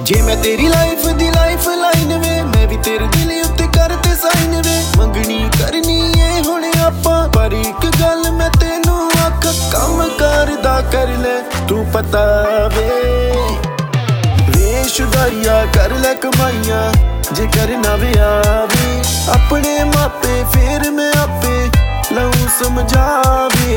जे मैं तेरी लाइफ दी लाइफ लाइन वे मैं भी तेरे दिल उत्ते करते साइन वे मंगनी करनी है हुण आपां पर एक गल मैं तेनू आख काम करदा कर ले तू पता वे शुदाइया कर ले कमाइयां जे करना विआह वे अपने मापे फिर मैं आपे लऊं समझावे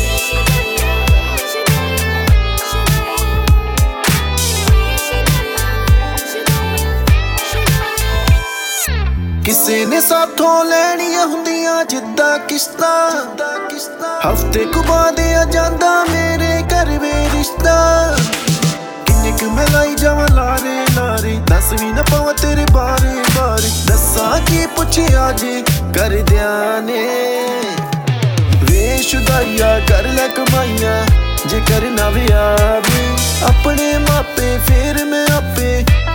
किसे ने साथों लैनियां हुंदियां जिद्दां किश्तां हफ्ते कु बाद आ जांदा मेरे घर वे रिश्ता किन्ने क मैं लाई जावां लारे लारे दस भी ना पावां तेरे बारे बारे दस्सां की पुछिया जे कर दियां ने वे शुदाइया कर ले कमाइयां जे करना विआह वे अपने मापे फिर मैं आपे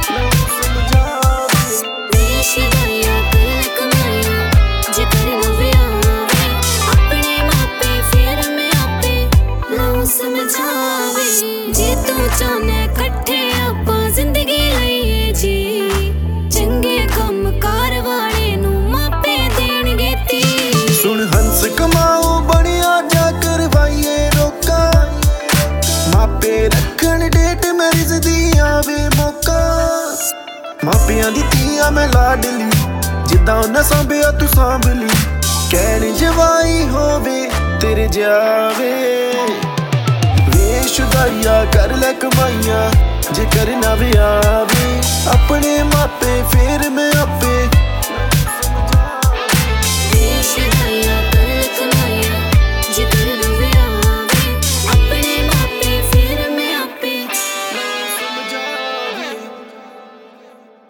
जे तू चाहने कट्ठे आपां जिंदगी लईए जी चंगे कम कार वाले नू मापे देणगे ती सुन हंस कमाओ बनिया जा करवाइए रोका मापे रखण डेट मैरिज दी आवे मौका मापियां दी धीआ मैं लाडली जिद्दां उन्हां सांभिया तू सांभली कहण जवाई होवे तेरे जावे शुदाइया कर ले कमाइयां जे करना विआह वे अपने मापे फिर मैं